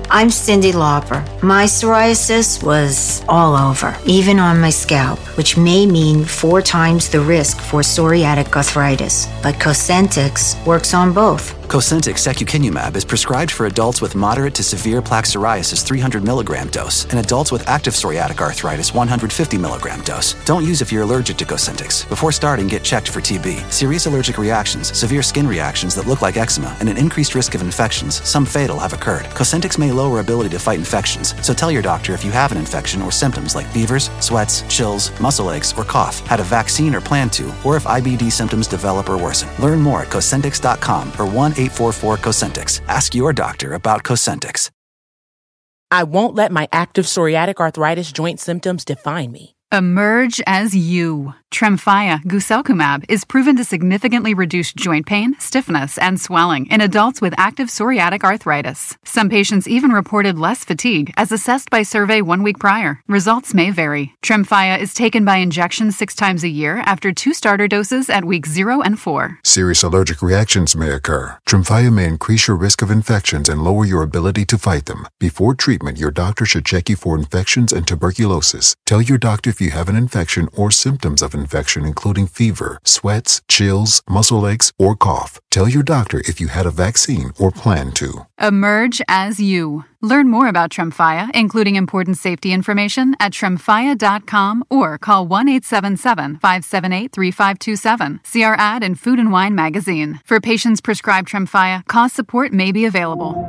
I'm Cindy Lauper. My psoriasis was all over, even on my scalp, which may mean 4 times the risk for psoriatic arthritis. But Cosentyx works on both. Cosentyx secukinumab is prescribed for adults with moderate to severe plaque psoriasis 300 milligram dose and adults with active psoriatic arthritis 150 milligram dose. Don't use if you're allergic to Cosentyx. Before starting, get checked for TB, serious allergic reactions, severe skin reactions that look like eczema, and an increased risk of infections, some fatal, have occurred. Cosentyx may lower ability to fight infections, so tell your doctor if you have an infection or symptoms like fevers, sweats, chills, muscle aches, or cough, had a vaccine or plan to, or if IBD symptoms develop or worsen. Learn more at Cosentyx.com or 1-844-COSENTYX. Ask your doctor about Cosentyx. I won't let my active psoriatic arthritis joint symptoms define me. Emerge as you. Tremfya guselkumab is proven to significantly reduce joint pain, stiffness, and swelling in adults with active psoriatic arthritis. Some patients even reported less fatigue as assessed by survey 1 week prior. Results may vary. Tremfya is taken by injection 6 times a year after 2 starter doses at weeks 0 and 4. Serious allergic reactions may occur. Tremfya may increase your risk of infections and lower your ability to fight them. Before treatment, your doctor should check you for infections and tuberculosis. Tell your doctor if you have an infection or symptoms of infection, including fever, sweats, chills, muscle aches, or cough. Tell your doctor if you had a vaccine or plan to. Emerge as you. Learn more about Tremfya, including important safety information, at tremfya.com or call 1-877-578-3527. See our ad in Food and Wine magazine. For patients prescribed Tremfya, cost support may be available.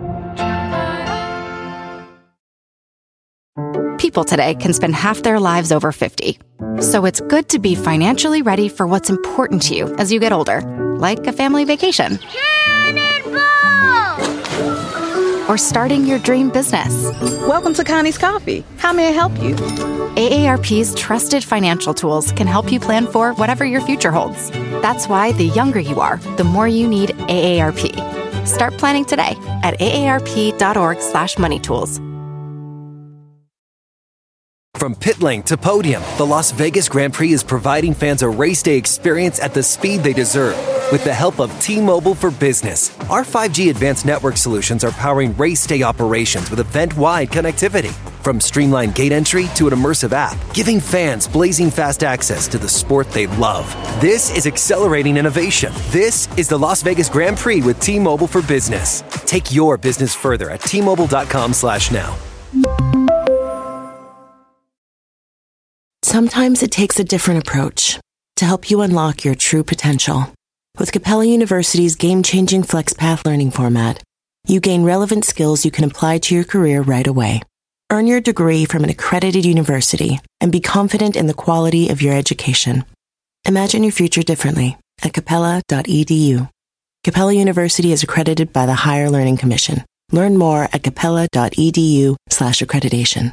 People today can spend half their lives over 50. So it's good to be financially ready for what's important to you as you get older, like a family vacation. Or starting your dream business. Welcome to Connie's Coffee. How may I help you? AARP's trusted financial tools can help you plan for whatever your future holds. That's why the younger you are, the more you need AARP. Start planning today at aarp.org/moneytools. From pit lane to podium, the Las Vegas Grand Prix is providing fans a race day experience at the speed they deserve. With the help of T-Mobile for Business, our 5G advanced network solutions are powering race day operations with event-wide connectivity. From streamlined gate entry to an immersive app, giving fans blazing fast access to the sport they love. This is accelerating innovation. This is the Las Vegas Grand Prix with T-Mobile for Business. Take your business further at T-Mobile.com/now. Sometimes it takes a different approach to help you unlock your true potential. With Capella University's game-changing FlexPath learning format, you gain relevant skills you can apply to your career right away. Earn your degree from an accredited university and be confident in the quality of your education. Imagine your future differently at capella.edu. Capella University is accredited by the Higher Learning Commission. Learn more at capella.edu/accreditation.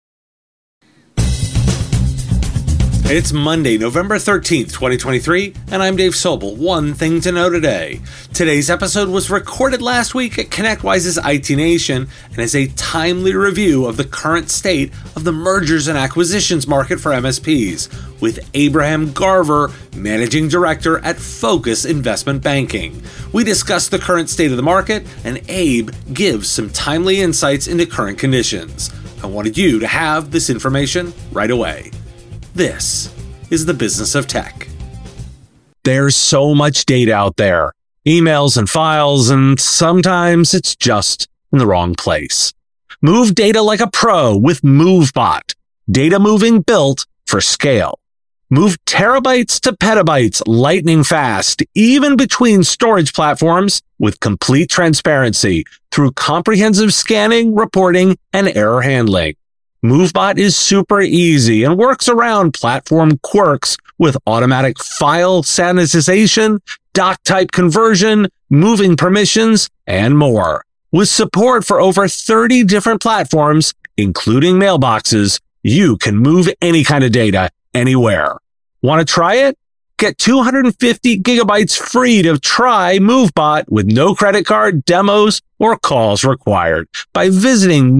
It's Monday, November 13th, 2023, and I'm Dave Sobel. One thing to know today. Today's episode was recorded last week at ConnectWise's IT Nation and is a timely review of the current state of the mergers and acquisitions market for MSPs, with Abraham Garver, Managing Director at Focus Investment Banking. We discuss the current state of the market, and Abe gives some timely insights into current conditions. I wanted you to have this information right away. This is the business of tech. There's so much data out there, emails and files, and sometimes it's just in the wrong place. Move data like a pro with MoveBot. Data moving built for scale. Move terabytes to petabytes lightning fast, even between storage platforms, with complete transparency through comprehensive scanning, reporting, and error handling. MoveBot is super easy and works around platform quirks with automatic file sanitization, doc type conversion, moving permissions, and more. With support for over 30 different platforms, including mailboxes, you can move any kind of data anywhere. Want to try it? Get 250 gigabytes free to try MoveBot with no credit card, demos, or calls required by visiting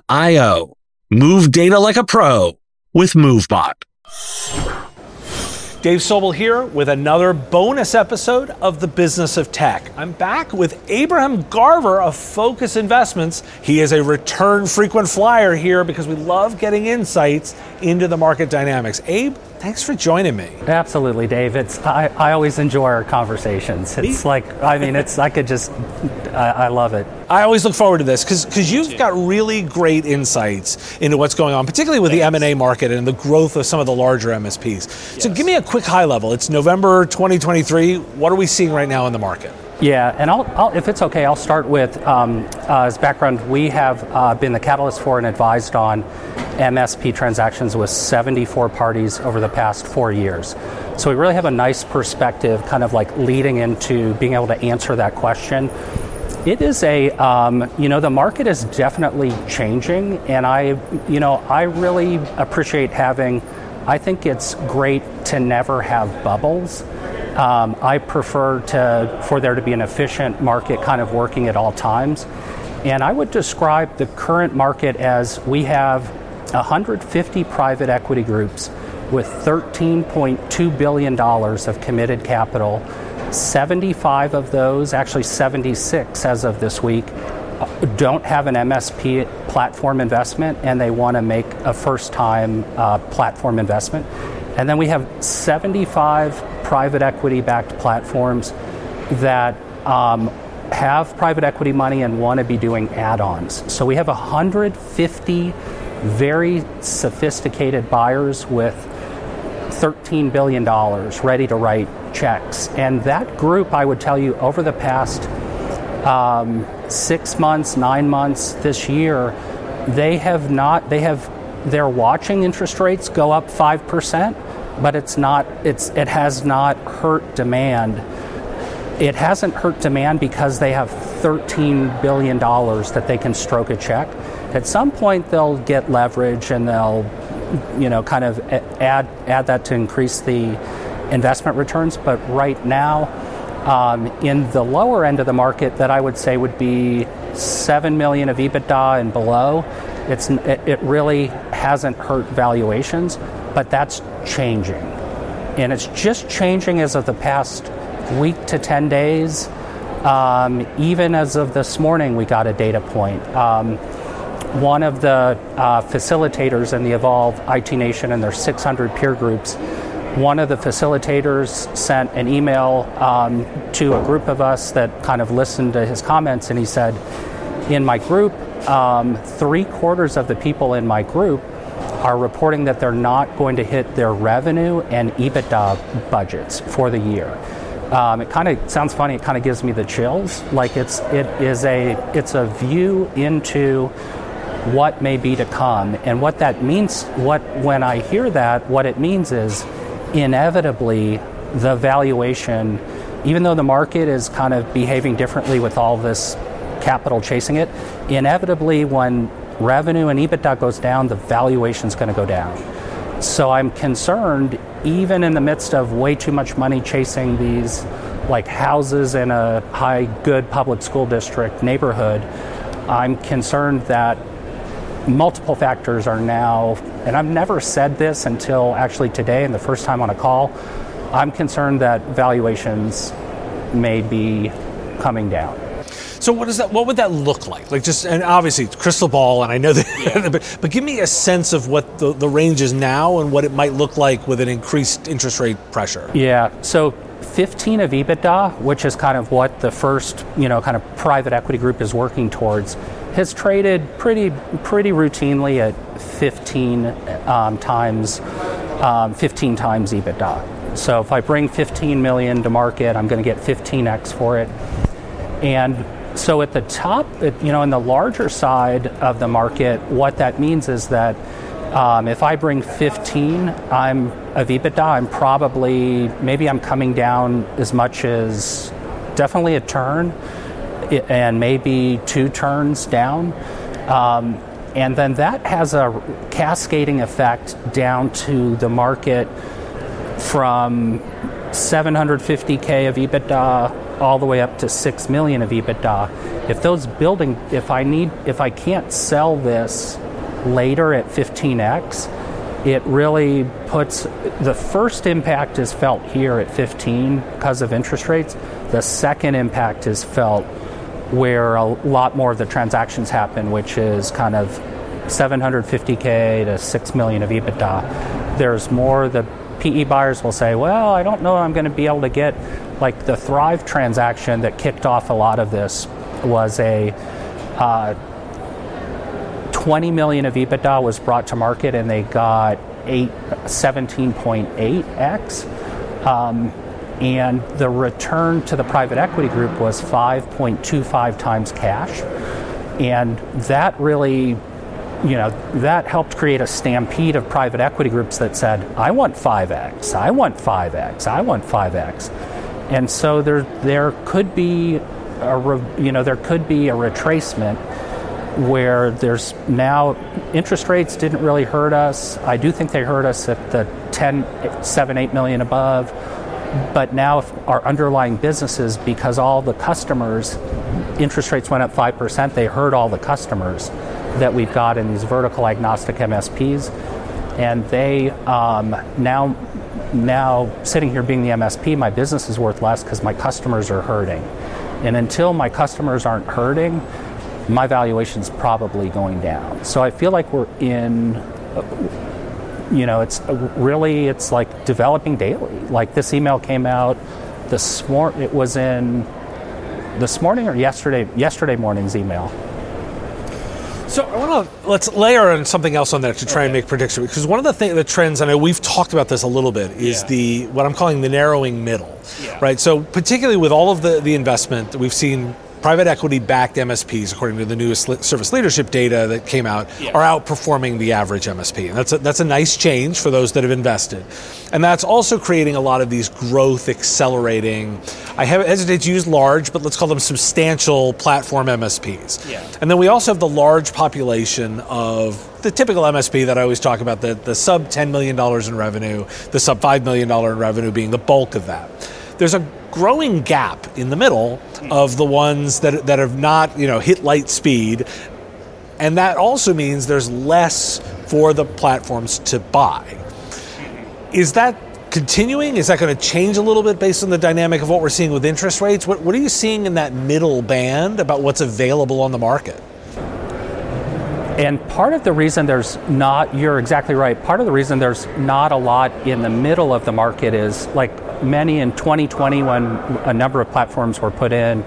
movebot.io. Move data like a pro with MoveBot. Dave Sobel here with another bonus episode of The Business of Tech. I'm back with Abraham Garver of Focus Investments. He is a return frequent flyer here because we love getting insights into the market dynamics. Abe, thanks for joining me. Absolutely, Dave. I always enjoy our conversations. I love it. I always look forward to this because you've got really great insights into what's going on, particularly with the M&A market and the growth of some of the larger MSPs. Yes. So give me a quick high level. It's November 2023. What are we seeing right now in the market? Yeah, and I'll if it's okay, I'll start with as background. We have been the catalyst for and advised on MSP transactions with 74 parties over the past 4 years. So we really have a nice perspective kind of like leading into being able to answer that question. It is the market is definitely changing, and I really appreciate I think it's great to never have bubbles. I prefer for there to be an efficient market kind of working at all times. And I would describe the current market as we have 150 private equity groups with $13.2 billion of committed capital. 75 of those, actually 76 as of this week, don't have an MSP platform investment, and they want to make a first-time platform investment. And then we have 75 private equity-backed platforms that have private equity money and want to be doing add-ons. So we have 150 very sophisticated buyers with $13 billion ready to write checks. And that group, I would tell you, over the past 6 months, 9 months, this year, they're watching interest rates go up 5%, but it has not hurt demand. It hasn't hurt demand because they have $13 billion that they can stroke a check. At some point, they'll get leverage and they'll, kind of add that to increase the investment returns. But right now, in the lower end of the market, that I would say would be $7 million of EBITDA and below, it really hasn't hurt valuations, but that's changing. And it's just changing as of the past week to 10 days. Even as of this morning, we got a data point. One of the facilitators in the Evolve IT Nation and their 600 peer groups, one of the facilitators sent an email to a group of us that kind of listened to his comments, and he said, in my group, 3/4 of the people in my group are reporting that they're not going to hit their revenue and EBITDA budgets for the year. It kind of sounds funny. It kind of gives me the chills. Like it's a view into what may be to come, and what that means. When I hear that, what it means is inevitably the valuation, even though the market is kind of behaving differently with all this capital chasing it, inevitably when revenue and EBITDA goes down, the valuation's going to go down. So I'm concerned, even in the midst of way too much money chasing these like houses in a high good public school district neighborhood, I'm concerned that multiple factors are now, and I've never said this until actually today and the first time on a call, I'm concerned that valuations may be coming down. So what would that look like? And obviously crystal ball, and I know that, yeah. but give me a sense of what the range is now and what it might look like with an increased interest rate pressure. Yeah, so 15 of EBITDA, which is kind of what the first, kind of private equity group is working towards, has traded pretty routinely at 15 times EBITDA. So if I bring 15 million to market, I'm going to get 15x for it. And so at the top, in the larger side of the market, what that means is that if I bring 15 of EBITDA, I'm probably, maybe I'm coming down as much as definitely a turn and maybe 2 turns down. And then that has a cascading effect down to the market from 750K of EBITDA all the way up to 6 million of EBITDA. If I can't sell this later at 15x, it really puts, the first impact is felt here at 15 because of interest rates. The second impact is felt where a lot more of the transactions happen, which is kind of $750K to $6 million of EBITDA. There's more, the PE buyers will say, well, I don't know I'm going to be able to get, like the Thrive transaction that kicked off a lot of this was a 20 million of EBITDA was brought to market and they got 17.8x. And the return to the private equity group was 5.25 times cash. And that really, that helped create a stampede of private equity groups that said, I want 5x, I want 5x, I want 5x. And so there could be a retracement where there's now interest rates didn't really hurt us. I do think they hurt us at the 7-8 million above. But now if our underlying businesses, because all the customers, interest rates went up 5%, they hurt all the customers that we've got in these vertical agnostic MSPs. And they now sitting here being the MSP, my business is worth less because my customers are hurting. And until my customers aren't hurting, my valuation's probably going down. So I feel like we're in, it's like developing daily. Like this email came out this morning. It was in this morning or yesterday morning's email. So let's layer on something else on there to try and make prediction, because one of the trends, I know we've talked about this a little bit, is what I'm calling the narrowing middle, right? So particularly with all of the investment, we've seen private equity-backed MSPs, according to the newest service leadership data that came out, are outperforming the average MSP. And that's a nice change for those that have invested. And that's also creating a lot of these growth accelerating, I hesitate to use large, but let's call them substantial platform MSPs. Yeah. And then we also have the large population of the typical MSP that I always talk about, the sub $10 million in revenue, the sub $5 million in revenue being the bulk of that. There's a growing gap in the middle of the ones that have not, hit light speed, and that also means there's less for the platforms to buy. Is that continuing? Is that going to change a little bit based on the dynamic of what we're seeing with interest rates? What are you seeing in that middle band about what's available on the market? And part of the reason you're exactly right, part of the reason there's not a lot in the middle of the market is like many in 2020 when a number of platforms were put in,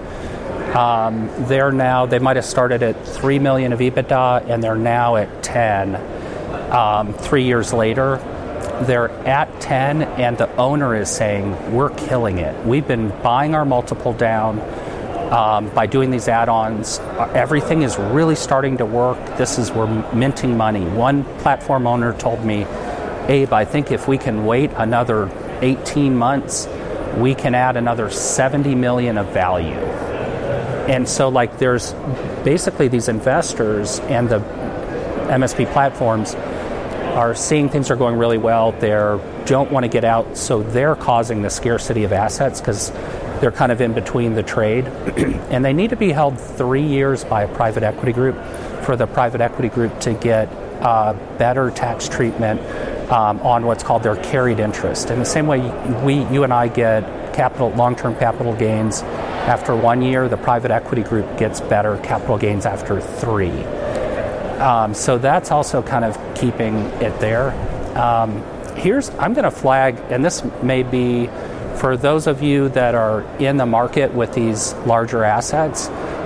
they might have started at 3 million of EBITDA and they're now at 10. 3 years later, they're at 10 and the owner is saying, we're killing it. We've been buying our multiple down by doing these add-ons. Everything is really starting to work. We're minting money. One platform owner told me, Abe, I think if we can wait another 18 months, we can add another 70 million of value. And so there's basically these investors and the MSP platforms are seeing things are going really well. They don't want to get out, so they're causing the scarcity of assets because they're kind of in between the trade. And they need to be held 3 years by a private equity group for the private equity group to get better tax treatment on what's called their carried interest. In the same way you and I get long-term capital gains after 1 year, the private equity group gets better capital gains after 3. So that's also kind of keeping it there. I'm going to flag, and this may be for those of you that are in the market with these larger assets,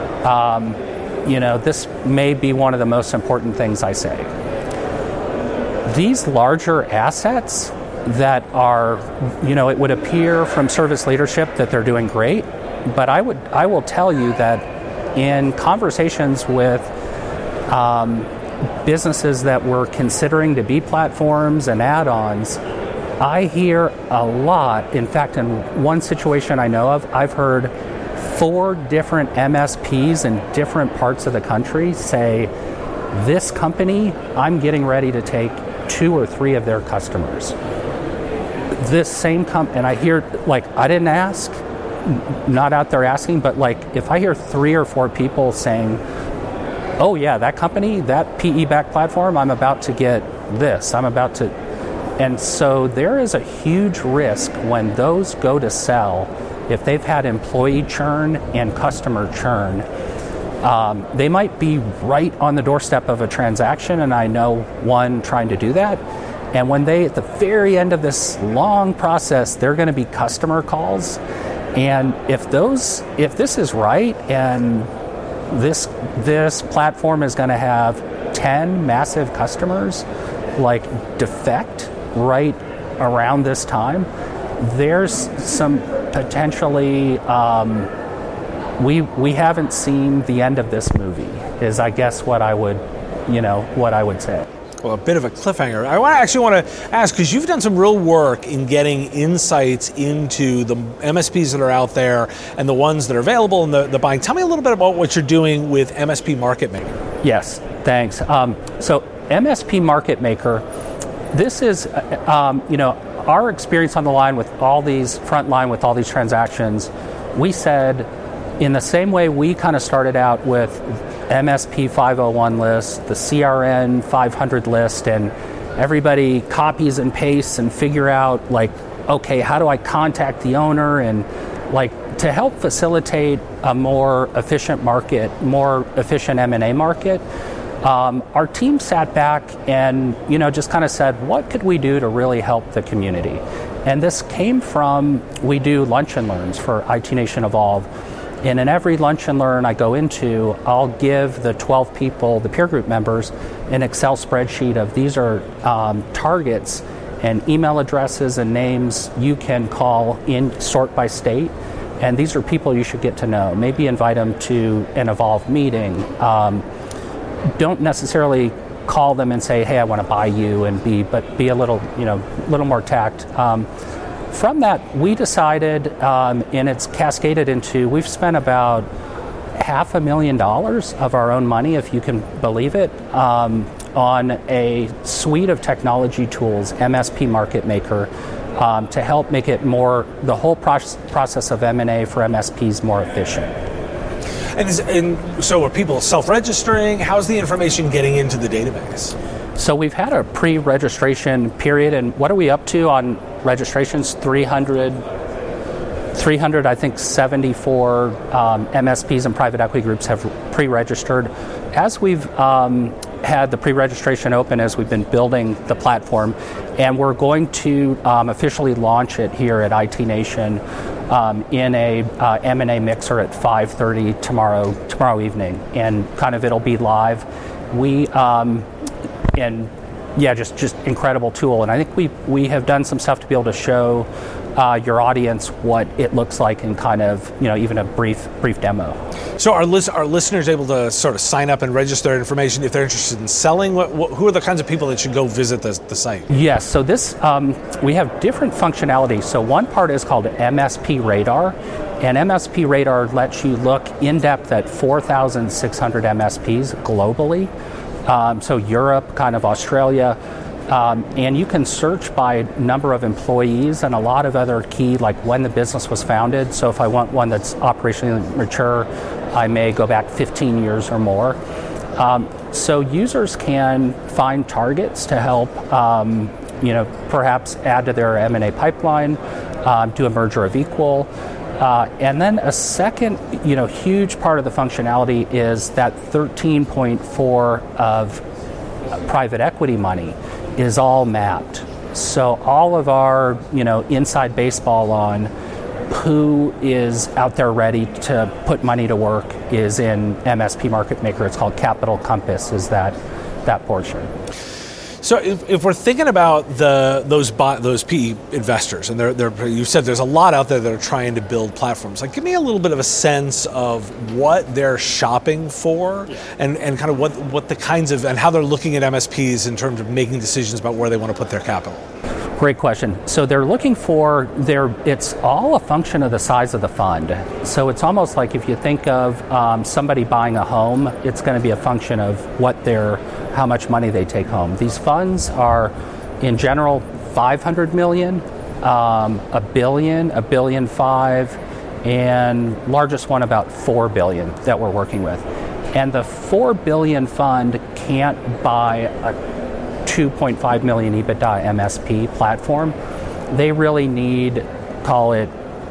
this may be one of the most important things I say. These larger assets that are, it would appear from service leadership that they're doing great, but I will tell you that in conversations with businesses that we're considering to be platforms and add-ons, I hear a lot. In fact, in one situation I know of, I've heard 4 different MSPs in different parts of the country say, this company, I'm getting ready to take 2 or 3 of their customers. This same and I hear, I didn't ask, not out there asking, but if I hear 3 or 4 people saying, oh yeah, that company, that PE-backed platform, I'm about to get this. And so there is a huge risk when those go to sell, if they've had employee churn and customer churn, they might be right on the doorstep of a transaction, and I know one trying to do that. And when they, at the very end of this long process, they're going to be customer calls. And if this is right, and this platform is going to have 10 massive customers like defect right around this time, there's some potentially we haven't seen the end of this movie, is I guess what I would say. Well, a bit of a cliffhanger. I actually want to ask, because you've done some real work in getting insights into the MSPs that are out there and the ones that are available and the buying. Tell me a little bit about what you're doing with MSP Market Maker. Yes, thanks. So MSP Market Maker, this is, our experience on the line with all these transactions. We said, in the same way we kind of started out with MSP 501 list, the CRN 500 list, and everybody copies and pastes and figure out, like, okay, how do I contact the owner? And like, to help facilitate a more efficient market, more efficient M&A market, our team sat back and, just kind of said, what could we do to really help the community? And this came from, we do lunch and learns for IT Nation Evolve. And in every lunch and learn I go into, I'll give the 12 people, the peer group members, an Excel spreadsheet of these are targets and email addresses and names you can call in, sort by state. And these are people you should get to know. Maybe invite them to an Evolve meeting. Don't necessarily call them and say, hey, I want to buy you, but be a little more tact. From that, we decided, and it's cascaded into, we've spent about $500,000 of our own money, if you can believe it, on a suite of technology tools, MSP Market Maker, to help make it the whole process of M&A for MSPs more efficient. And so are people self-registering? How's the information getting into the database? So we've had a pre-registration period, and what are we up to on registrations? 300, I think 74 MSPs and private equity groups have pre-registered. As we've had the pre-registration open, as we've been building the platform, and we're going to officially launch it here at IT Nation in a M&A mixer at 5:30 tomorrow evening, and kind of it'll be live. Just incredible tool. And I think we have done some stuff to be able to show your audience what it looks like in kind of, even a brief demo. So are listeners able to sort of sign up and register their information if they're interested in selling? Who are the kinds of people that should go visit the site? Yes, so this, we have different functionality. So one part is called MSP Radar, and MSP Radar lets you look in depth at 4,600 MSPs globally. So Europe, kind of Australia, and you can search by number of employees and a lot of other key, like when the business was founded. So if I want one that's operationally mature, I may go back 15 years or more. So users can find targets to help, perhaps add to their M&A pipeline, do a merger of equal. And then a second, huge part of the functionality is that 13.4 of private equity money is all mapped. So all of our, inside baseball on who is out there ready to put money to work is in MSP Market Maker. It's called Capital Compass, is that portion. So if we're thinking about those PE investors, and you said there's a lot out there that are trying to build platforms. Like, give me a little bit of a sense of what they're shopping for, and kind of what the kinds of, and how they're looking at MSPs in terms of making decisions about where they want to put their capital. Great question. So they're looking for it's all a function of the size of the fund. So it's almost like if you think of somebody buying a home, it's going to be a function of how much money they take home. These funds are, in general, 500 million, $1 billion, $1.5 billion, and largest one about $4 billion that we're working with. And the $4 billion fund can't buy a 2.5 million EBITDA MSP platform. They really need, call it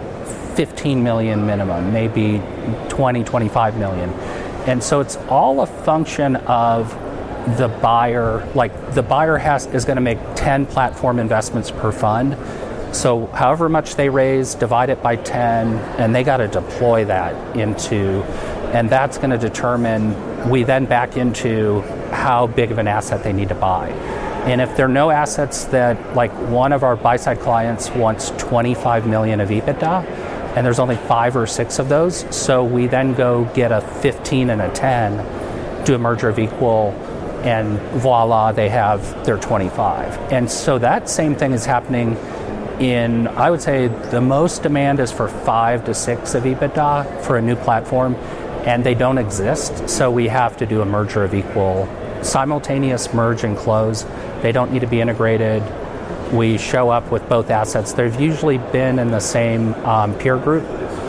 15 million minimum, maybe 20, 25 million. And so it's all a function of the buyer. Like the buyer is going to make 10 platform investments per fund. So however much they raise, divide it by 10, and they got to deploy that into, and that's going to determine, we then back into how big of an asset they need to buy. And if there are no assets that, like one of our buy-side clients wants 25 million of EBITDA, and there's only 5 or 6 of those, so we then go get a 15 and a 10, do a merger of equal, and voila, they have their 25. And so that same thing is happening in, I would say the most demand is for 5 to 6 of EBITDA for a new platform, and they don't exist, so we have to do a merger of equal, simultaneous merge and close. They don't need to be integrated. We show up with both assets. They've usually been in the same peer group,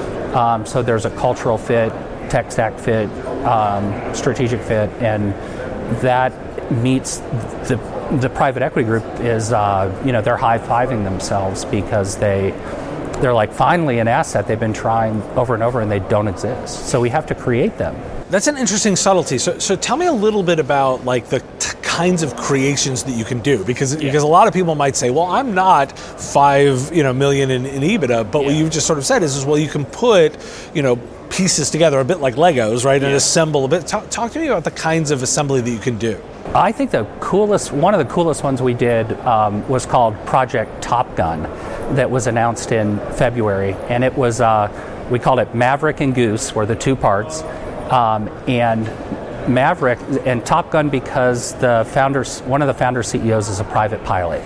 so there's a cultural fit, tech stack fit, strategic fit, and that meets the private equity group is, they're high-fiving themselves because they're like, finally an asset they've been trying over and over and they don't exist. So we have to create them. That's an interesting subtlety. So tell me a little bit about like the kinds of creations that you can do, because a lot of people might say, well, I'm not 5 million in EBITDA, but what you've just sort of said is well, you can put pieces together a bit like Legos, right, and assemble a bit. Talk to me about the kinds of assembly that you can do. I think one of the coolest ones we did was called Project Top Gun, that was announced in February, and it was we called it Maverick and Goose were the 2 parts, and Maverick and Top Gun because one of the founder CEOs is a private pilot,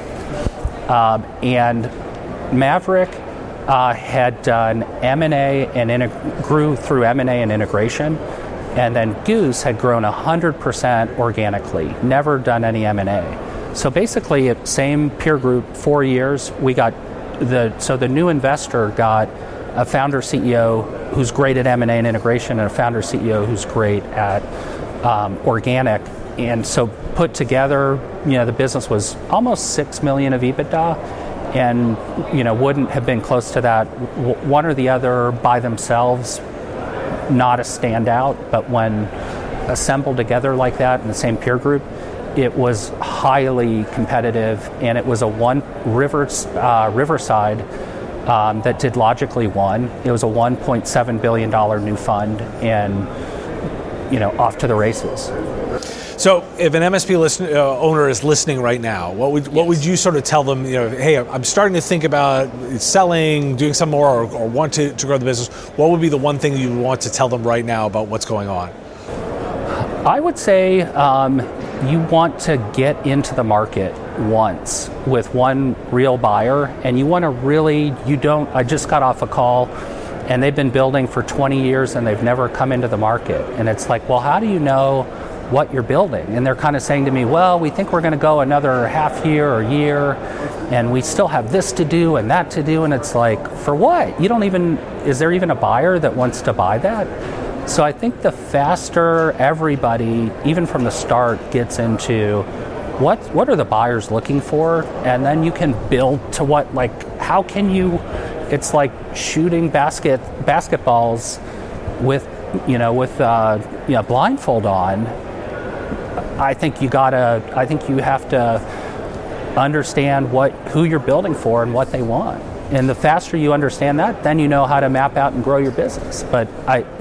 and Maverick had done M&A and grew through M&A and integration. And then Goose had grown 100% organically, never done any M&A. So basically, same peer group, 4 years. We got the new investor got a founder CEO who's great at M&A and integration, and a founder CEO who's great at organic. And so put together, the business was almost 6 million of EBITDA, and wouldn't have been close to that. One or the other by themselves, not a standout, but when assembled together like that in the same peer group, it was highly competitive, and it was a Riverside that did logically won. It was a $1.7 billion new fund, and off to the races. So if an MSP owner is listening right now, what would you sort of tell them, hey, I'm starting to think about selling, doing some more, or want to grow the business. What would be the one thing you want to tell them right now about what's going on? I would say you want to get into the market once with one real buyer, and you want to I just got off a call, and they've been building for 20 years and they've never come into the market. And it's like, well, how do you know what you're building? And they're kind of saying to me, well, we think we're going to go another half year or year, and we still have this to do and that to do. And it's like, for what? Is there even a buyer that wants to buy that? So I think the faster everybody, even from the start, gets into what are the buyers looking for, and then you can build to how can you, it's like shooting basketballs with blindfold on. I think you have to understand who you're building for and what they want. And the faster you understand that, then you know how to map out and grow your business. But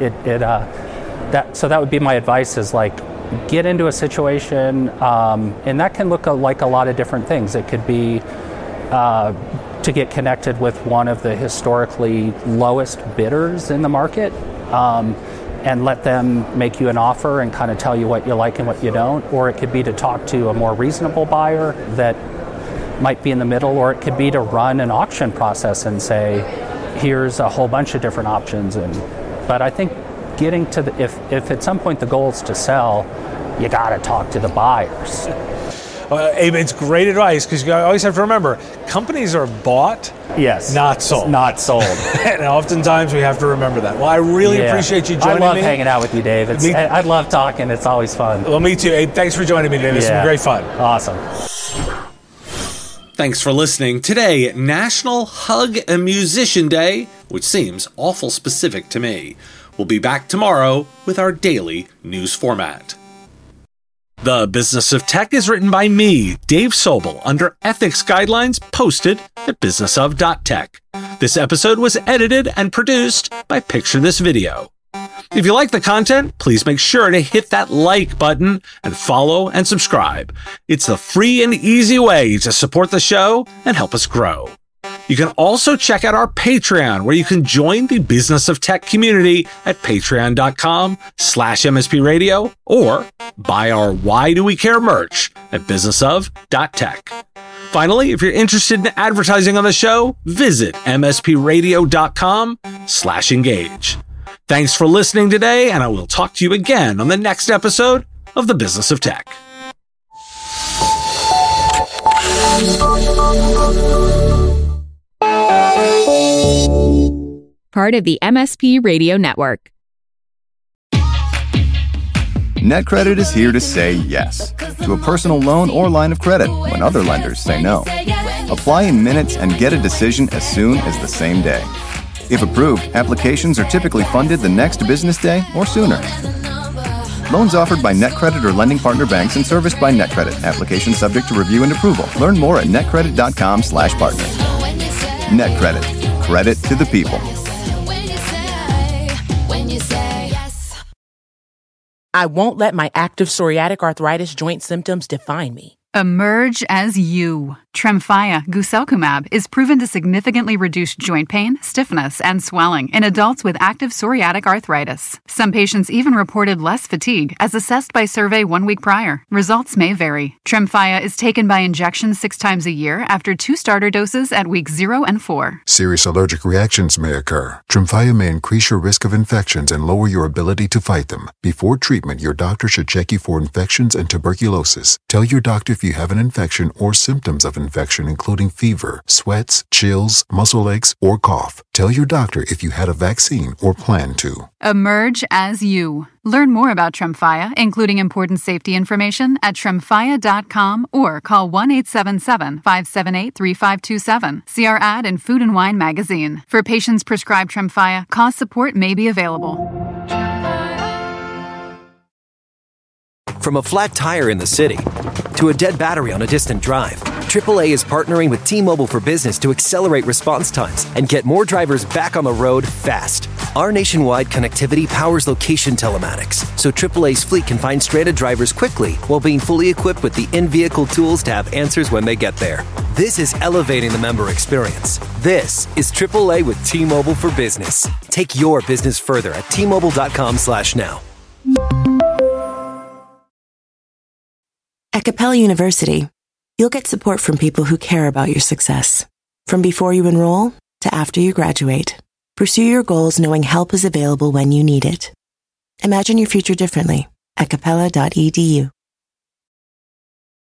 that would be my advice, is get into a situation, and that can look like a lot of different things. It could be to get connected with one of the historically lowest bidders in the market, and let them make you an offer and kind of tell you what you like and what you don't. Or it could be to talk to a more reasonable buyer that might be in the middle, or it could be to run an auction process and say, here's a whole bunch of different options. But I think getting to if at some point the goal is to sell, you got to talk to the buyers. It's great advice, because you always have to remember, companies are bought, yes, not sold. Not sold. And oftentimes we have to remember that. Well, I really appreciate you joining me. I love hanging out with you, Dave. I love talking. It's always fun. Well, me too. Hey, thanks for joining me today. This has been great fun. Awesome. Thanks for listening. Today, National Hug a Musician Day, which seems awful specific to me. We'll be back tomorrow with our daily news format. The Business of Tech is written by me, Dave Sobel, under ethics guidelines posted at businessof.tech. This episode was edited and produced by Picture This Video. If you like the content, please make sure to hit that like button and follow and subscribe. It's the free and easy way to support the show and help us grow. You can also check out our Patreon, where you can join the Business of Tech community at patreon.com/MSP Radio, or buy our Why Do We Care merch at businessof.tech. Finally, if you're interested in advertising on the show, visit mspradio.com/engage. Thanks for listening today, and I will talk to you again on the next episode of The Business of Tech. Part of the MSP Radio Network. NetCredit is here to say yes to a personal loan or line of credit when other lenders say no. Apply in minutes and get a decision as soon as the same day. If approved, applications are typically funded the next business day or sooner. Loans offered by NetCredit or lending partner banks and serviced by NetCredit. Application subject to review and approval. Learn more at netcredit.com/partner. NetCredit. Credit to the people. I won't let my active psoriatic arthritis joint symptoms define me. Emerge as you. Tremfya guselkumab is proven to significantly reduce joint pain, stiffness, and swelling in adults with active psoriatic arthritis. Some patients even reported less fatigue as assessed by survey 1 week prior. Results may vary. Tremfya is taken by injection 6 times a year after 2 starter doses at weeks 0 and 4. Serious allergic reactions may occur. Tremfya may increase your risk of infections and lower your ability to fight them. Before treatment, your doctor should check you for infections and tuberculosis. Tell your doctor if you have an infection or symptoms of infection, including fever, sweats, chills, muscle aches, or cough. Tell your doctor if you had a vaccine or plan to. Emerge as you. Learn more about Tremfya, including important safety information, at tremfya.com or call 1-877-578-3527. See our ad in Food and Wine magazine. For patients prescribed Tremfya, cost support may be available. From a flat tire in the city to a dead battery on a distant drive, AAA is partnering with T-Mobile for Business to accelerate response times and get more drivers back on the road fast. Our nationwide connectivity powers location telematics, so AAA's fleet can find stranded drivers quickly while being fully equipped with the in-vehicle tools to have answers when they get there. This is elevating the member experience. This is AAA with T-Mobile for Business. Take your business further at T-Mobile.com/now. At Capella University, you'll get support from people who care about your success. From before you enroll to after you graduate, pursue your goals knowing help is available when you need it. Imagine your future differently at capella.edu.